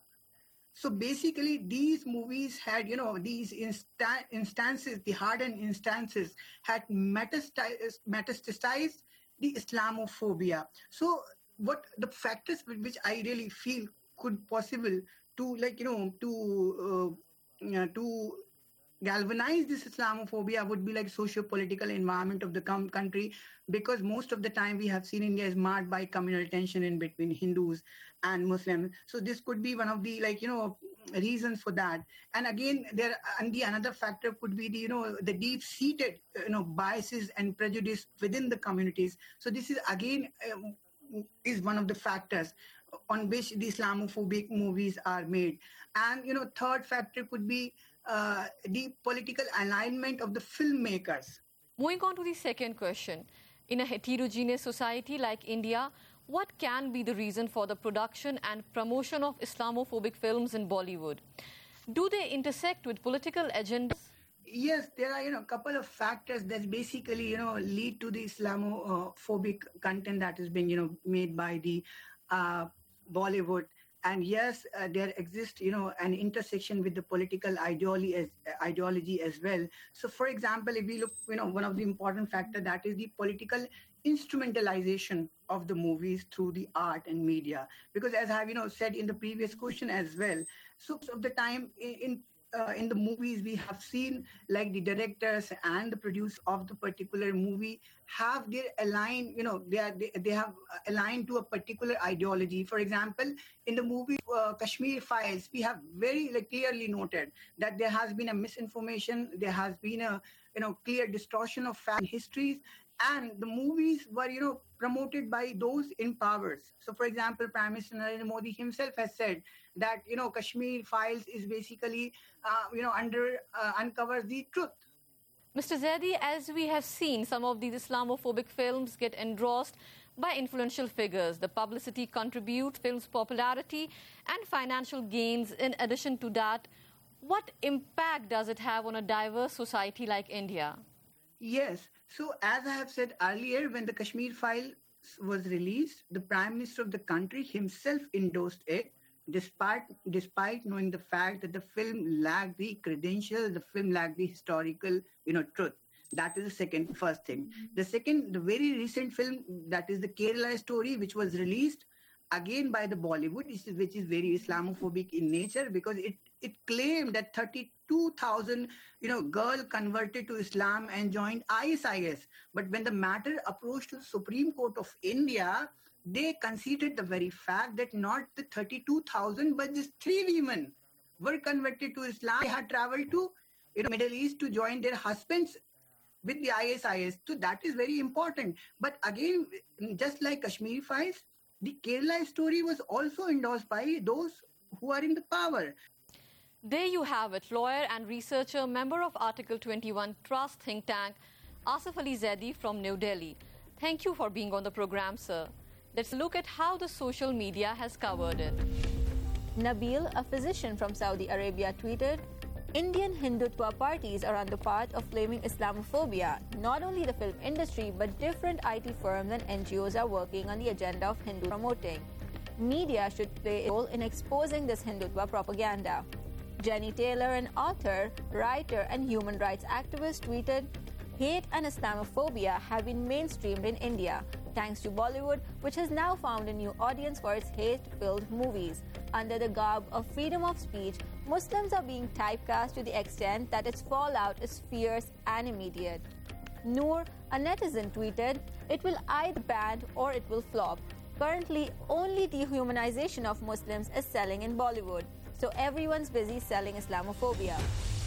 So basically, these movies had, you know, these insta- instances, the hardened instances, had metastasized, metastasized the Islamophobia. So what the factors which I really feel could possible to, like, you know, to uh, to galvanize this Islamophobia would be like socio-political environment of the com- country, because most of the time we have seen India is marred by communal tension in between Hindus and Muslims. So this could be one of the, like, you know, reasons for that. And again, there and the another factor could be the, you know, the deep-seated, you know, biases and prejudice within the communities. So this is again um, is one of the factors on which the Islamophobic movies are made. And, you know, third factor could be uh, the political alignment of the filmmakers. Moving on to the second question. In a heterogeneous society like India, what can be the reason for the production and promotion of Islamophobic films in Bollywood? Do they intersect with political agendas? Yes, there are, you know, a couple of factors that basically, you know, lead to the Islamophobic content that is being, you know, made by the uh, Bollywood. And yes, uh, there exists, you know, an intersection with the political ideology as, uh, ideology as well. So, for example, if we look, you know, one of the important factors, that is the political instrumentalization of the movies through the art and media. Because as I have, you know, said in the previous question as well, so most of the time in, in Uh, in the movies, we have seen, like, the directors and the producers of the particular movie have their aligned, you know, they are they, they have aligned to a particular ideology. For example, in the movie uh, Kashmir Files, we have very, like, clearly noted that there has been a misinformation, there has been a, you know, clear distortion of fact histories, and the movies were, you know, promoted by those in powers. So, for example, Prime Minister Narendra Modi himself has said that, you know, Kashmir Files is basically, uh, you know, under uh, uncovers the truth. Mister Zaidi, as we have seen, some of these Islamophobic films get endorsed by influential figures. The publicity contributes films' popularity and financial gains. In addition to that, What impact does it have on a diverse society like India? Yes. So as I have said earlier, when the Kashmir Files was released, the Prime Minister of the country himself endorsed it, despite despite knowing the fact that the film lacked the credentials, the film lacked the historical, you know, truth. That is the second, first thing. The second, the very recent film, that is the Kerala story, which was released again by the Bollywood, which is, which is very Islamophobic in nature, because it, it claimed that thirty-two thousand, you know, girl converted to Islam and joined I S I S. But when the matter approached the Supreme Court of India, they conceded the very fact that not the thirty-two thousand, but just three women were converted to Islam. They had traveled to, you know, Middle East to join their husbands with the I S I S. So that is very important. But again, just like Kashmir Files, the Kerala story was also endorsed by those who are in the power. There you have it, lawyer and researcher, member of Article twenty-one Trust think tank, Asif Ali Zaidi from New Delhi. Thank you for being on the program, sir. Let's look at how the social media has covered it. Nabil, a physician from Saudi Arabia, tweeted, Indian Hindutva parties are on the path of flaming Islamophobia. Not only the film industry, but different I T firms and N G Os are working on the agenda of Hindu promoting. Media should play a role in exposing this Hindutva propaganda. Jenny Taylor, an author, writer, and human rights activist, tweeted, Hate and Islamophobia have been mainstreamed in India, thanks to Bollywood, which has now found a new audience for its hate-filled movies. Under the garb of freedom of speech, Muslims are being typecast to the extent that its fallout is fierce and immediate. Noor, a netizen, tweeted, It will either ban or it will flop. Currently, only dehumanization of Muslims is selling in Bollywood, so everyone's busy selling Islamophobia.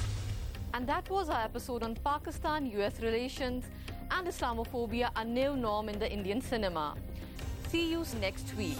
And that was our episode on Pakistan-U S relations and Islamophobia, a new norm in the Indian cinema. See you next week.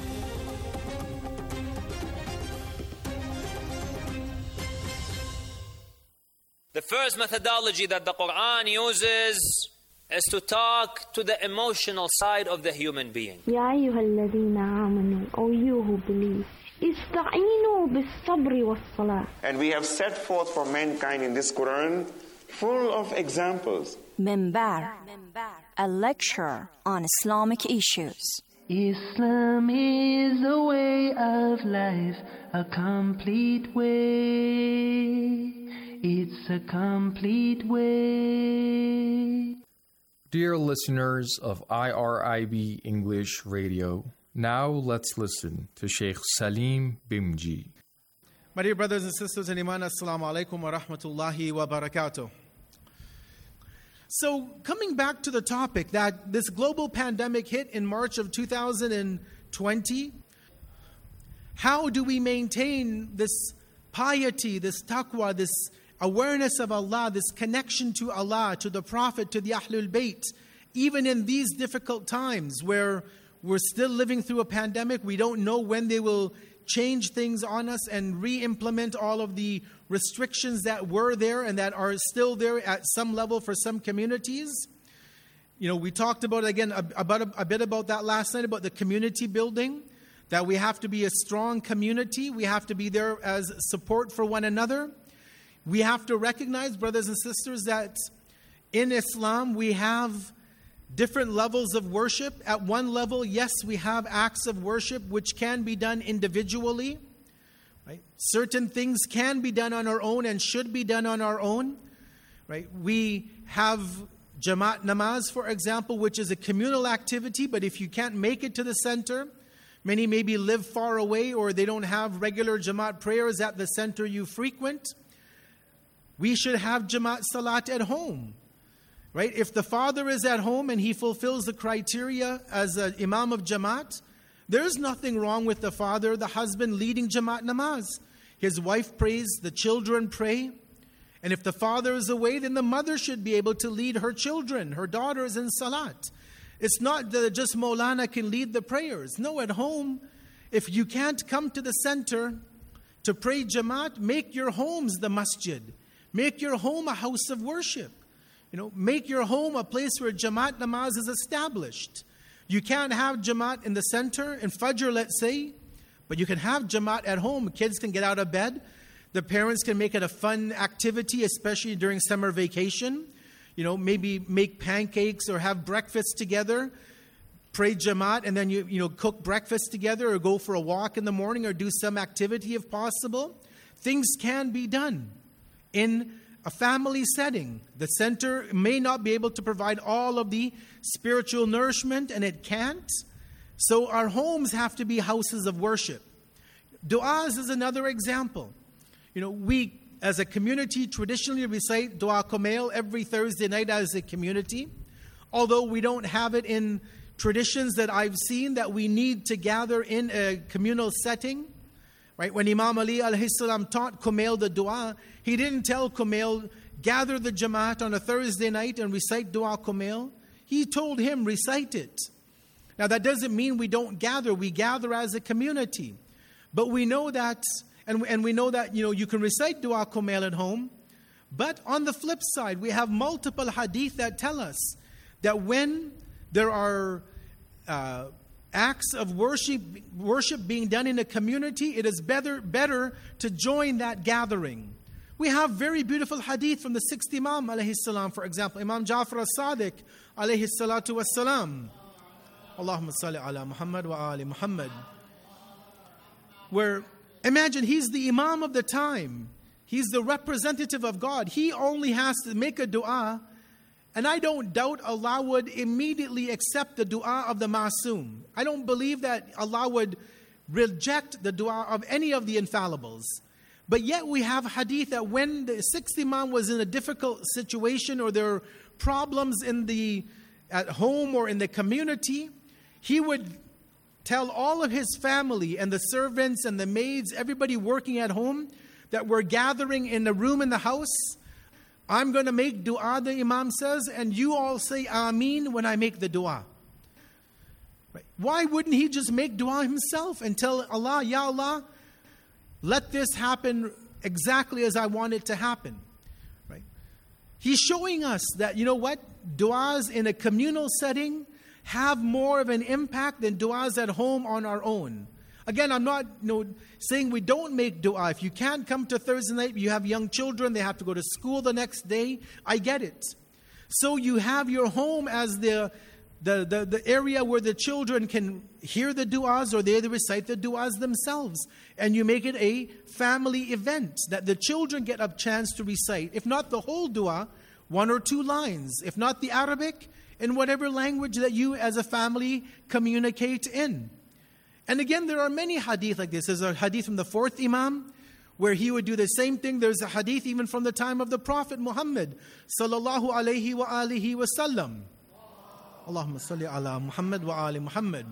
The first methodology that the Quran uses is to talk to the emotional side of the human being. Ya ayyuhalladhina amanu, O you who believe, ista'inu bis-sabri was-salah. And we have set forth for mankind in this Quran full of examples. Minbar, a lecture on Islamic issues. Islam is a way of life, a complete way. It's a complete way. Dear listeners of I R I B English Radio, now let's listen to Sheikh Salim Bimji. My dear brothers and sisters in Iman, Assalamu alaikum wa rahmatullahi wa barakatuh. So, coming back to the topic that this global pandemic hit in March of two thousand twenty, how do we maintain this piety, this taqwa, this awareness of Allah, this connection to Allah, to the Prophet, to the Ahlul Bayt, even in these difficult times where we're still living through a pandemic? We don't know when they will change things on us and re-implement all of the restrictions that were there and that are still there at some level for some communities. You know, we talked about, again, about a, a bit about that last night, about the community building, that we have to be a strong community. We have to be there as support for one another. We have to recognize, brothers and sisters, that in Islam we have different levels of worship. At one level, yes, we have acts of worship which can be done individually. Right? Certain things can be done on our own and should be done on our own. Right? We have Jamaat Namaz, for example, which is a communal activity, but if you can't make it to the center, many maybe live far away or they don't have regular Jamaat prayers at the center you frequent, we should have Jamaat Salat at home. Right? If the father is at home and he fulfills the criteria as an Imam of Jamaat, there's nothing wrong with the father, the husband leading Jamaat Namaz. His wife prays, the children pray. And if the father is away, then the mother should be able to lead her children, her daughters in Salat. It's not that just Maulana can lead the prayers. No, at home, if you can't come to the center to pray Jamaat, make your homes the masjid. Make your home a house of worship. You know, make your home a place where Jamaat Namaz is established. You can't have Jamaat in the center, in Fajr, let's say, but you can have Jamaat at home. Kids can get out of bed, The parents can make it a fun activity, especially during summer vacation. You know, maybe make pancakes or have breakfast together. Pray Jamaat, and then you you know cook breakfast together, or go for a walk in the morning, or do some activity if possible. Things can be done in a family setting. The center may not be able to provide all of the spiritual nourishment, and it can't. So our homes have to be houses of worship. Du'as is another example. You know, we as a community traditionally recite Dua Kumail every Thursday night as a community. Although we don't have it in traditions that I've seen that we need to gather in a communal setting. Right? When Imam Ali alayhi salam taught Kumail the dua, he didn't tell Kumail, gather the Jamaat on a Thursday night and recite Dua Kumail. He told him, recite it. Now that doesn't mean we don't gather. We gather as a community. But we know that, and, and we know that, you know, you can recite Dua Kumail at home. But on the flip side, we have multiple hadith that tell us that when there are uh, acts of worship worship being done in a community, it is better, better to join that gathering. We have very beautiful hadith from the sixth Imam, alayhi salam, for example, Imam Jafar as-Sadiq, alayhi salatu was-salam. Allahumma salli ala Muhammad wa ali Muhammad. Where, imagine, he's the Imam of the time. He's the representative of God. He only has to make a dua, and I don't doubt Allah would immediately accept the dua of the Masoom. I don't believe that Allah would reject the dua of any of the infallibles. But yet we have hadith that when the sixth Imam was in a difficult situation, or there were problems in the at home or in the community, he would tell all of his family and the servants and the maids, everybody working at home, that we're gathering in the room in the house. I'm going to make dua, the Imam says, and you all say Ameen when I make the dua. Right? Why wouldn't he just make dua himself and tell Allah, Ya Allah, let this happen exactly as I want it to happen? Right? He's showing us that, you know what, duas in a communal setting have more of an impact than duas at home on our own. Again, I'm not you know, saying we don't make dua. If you can't come to Thursday night, you have young children, they have to go to school the next day. I get it. So you have your home as the, the, the, the area where the children can hear the duas, or they recite the duas themselves. And you make it a family event that the children get a chance to recite. If not the whole dua, one or two lines. If not the Arabic, in whatever language that you as a family communicate in. And again, there are many hadith like this. There's a hadith from the fourth Imam where he would do the same thing. There's a hadith even from the time of the Prophet Muhammad sallallahu alayhi wa alihi wa sallam. Allahumma salli ala Muhammad wa ali Muhammad.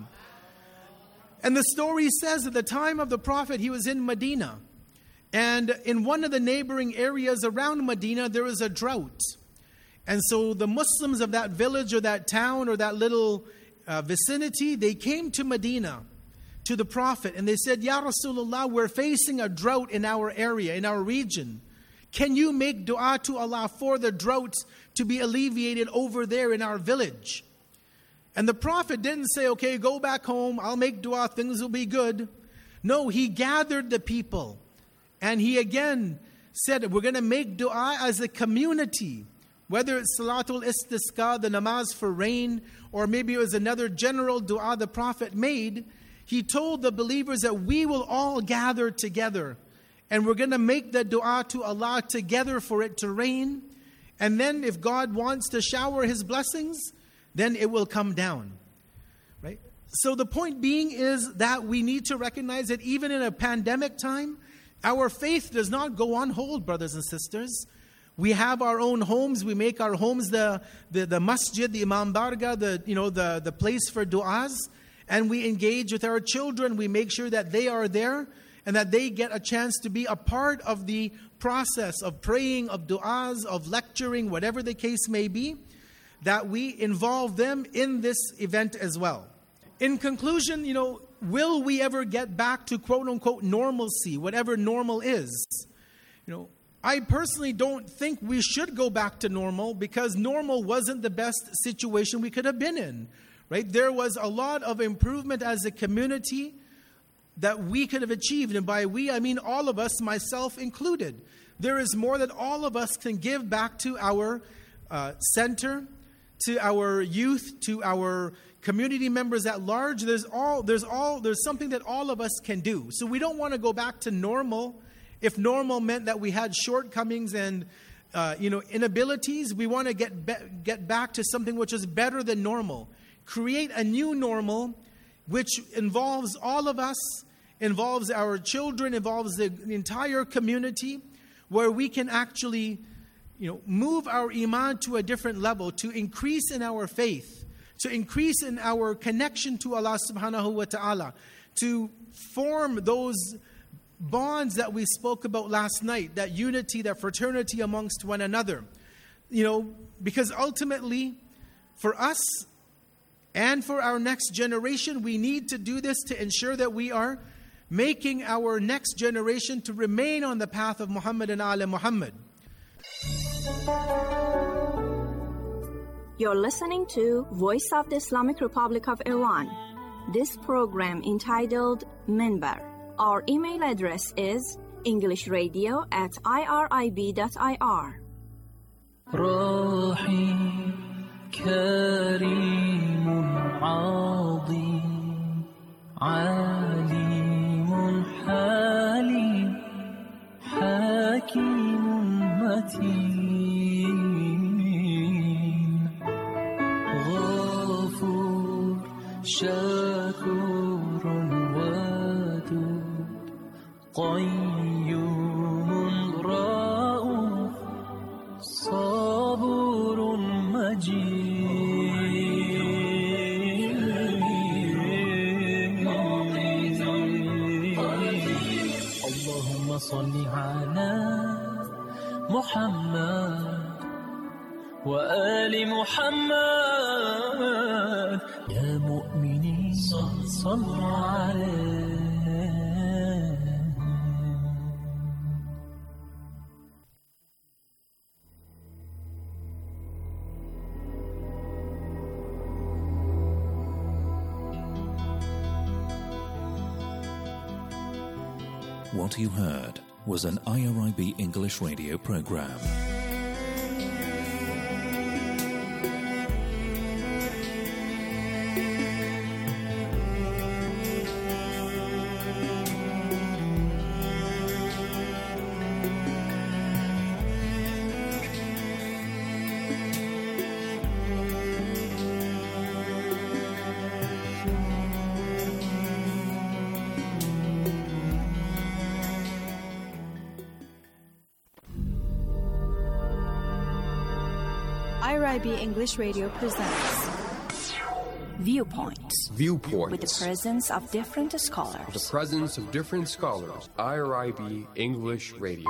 And the story says at the time of the Prophet, he was in Medina. And in one of the neighboring areas around Medina, there was a drought. And so the Muslims of that village or that town or that little uh, vicinity, they came to Medina, to the Prophet, and they said, Ya Rasulullah, we're facing a drought in our area, in our region. Can you make dua to Allah for the drought to be alleviated over there in our village? And the Prophet didn't say, okay, go back home, I'll make dua, things will be good. No, he gathered the people. And he again said, we're going to make dua as a community. Whether it's Salatul Istisqa, the namaz for rain, or maybe it was another general dua the Prophet made, he told the believers that we will all gather together. And we're going to make the dua to Allah together for it to rain. And then if God wants to shower His blessings, then it will come down. Right? So the point being is that we need to recognize that even in a pandemic time, our faith does not go on hold, brothers and sisters. We have our own homes. We make our homes the, the, the masjid, the imam barga, the, you know, the, the place for du'as. And we engage with our children. We make sure that they are there and that they get a chance to be a part of the process of praying, of du'as, of lecturing, whatever the case may be, that we involve them in this event as well. In conclusion, you know, will we ever get back to quote-unquote normalcy, whatever normal is? You know, I personally don't think we should go back to normal because normal wasn't the best situation we could have been in, right? There was a lot of improvement as a community that we could have achieved. And by we, I mean all of us, myself included. There is more that all of us can give back to our uh, center, to our youth, to our community members at large. There's all, there's all, there's something that all of us can do. So we don't want to go back to normal. If normal meant that we had shortcomings and uh, you know inabilities, we want to get be- get back to something which is better than normal. Create a new normal, which involves all of us, involves our children, involves the entire community, where we can actually, you know, move our iman to a different level, to increase in our faith, to increase in our connection to Allah subhanahu wa ta'ala, to form those bonds that we spoke about last night, that unity, that fraternity amongst one another. You know, because ultimately, for us and for our next generation, we need to do this to ensure that we are making our next generation to remain on the path of Muhammad and Ali Muhammad. You're listening to Voice of the Islamic Republic of Iran. This program entitled Minbar. Our email address is englishradio at irib dot I R. رحيم كريم عظيم عليم حليم حكيم متين غفور شكور ودود قيوم رؤوف صبور مجيد اللهم صل على محمد وآل محمد يا مؤمنين صلوا عليه. What you heard was an I R I B English radio program. I R I B English Radio presents Viewpoints. Viewpoints. With the presence of different scholars. The presence of different scholars. I R I B English Radio.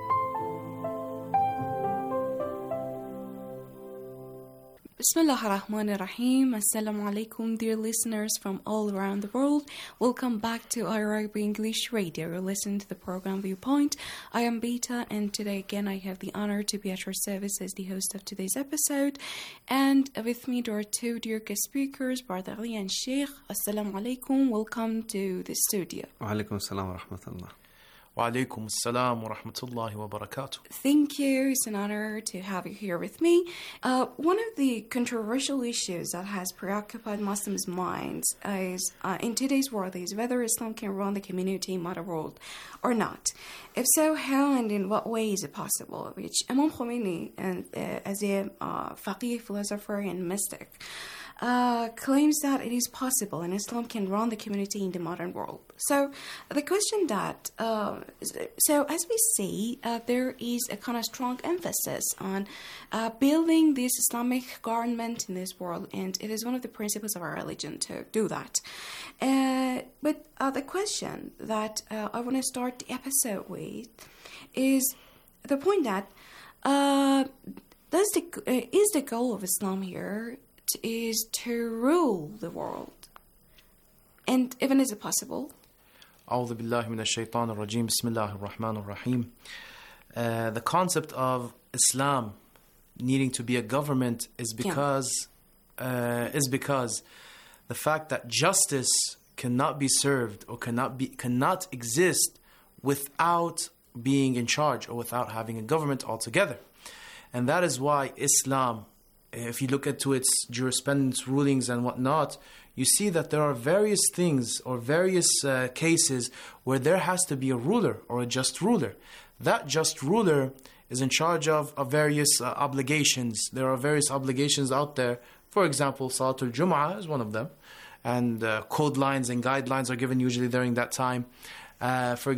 Bismillah ar-Rahman ar-Rahim. Assalamu alaikum, dear listeners from all around the world. Welcome back to I R I B English Radio. You're listening to the program Viewpoint. I am Beta, and today again I have the honor to be at your service as the host of today's episode. And with me there are two dear guest speakers, Brother Ali and Sheikh. Assalamu alaikum. Welcome to the studio. Wa alaikum assalam wa rahmatullah. Wa alaikum assalam wa rahmatullahi wa barakatuh. Thank you. It's an honor to have you here with me. Uh, one of the controversial issues that has preoccupied Muslims' minds is, uh, in today's world is whether Islam can run the community in modern world or not. If so, how and in what way is it possible? Which Imam Khomeini, and, uh, as a uh, faqih, philosopher, and mystic, Uh, claims that it is possible and Islam can run the community in the modern world. So the question that, uh, so as we see, uh, there is a kind of strong emphasis on uh, building this Islamic government in this world, and it is one of the principles of our religion to do that. Uh, but uh, the question that uh, I want to start the episode with is the point that uh, does the uh, is the goal of Islam here is to rule the world, and even is it possible? A'udhu billahi minash shaitan ar-rajim. Bismillahir rahmanir rahim. Uh, the concept of Islam needing to be a government is because yeah. uh, is because the fact that justice cannot be served or cannot be cannot exist without being in charge or without having a government altogether. And that is why Islam, if you look into its jurisprudence, rulings and whatnot, you see that there are various things or various uh, cases where there has to be a ruler or a just ruler. That just ruler is in charge of, of various uh, obligations. There are various obligations out there. For example, Salatul Jum'ah is one of them. And uh, code lines and guidelines are given usually during that time. Uh, for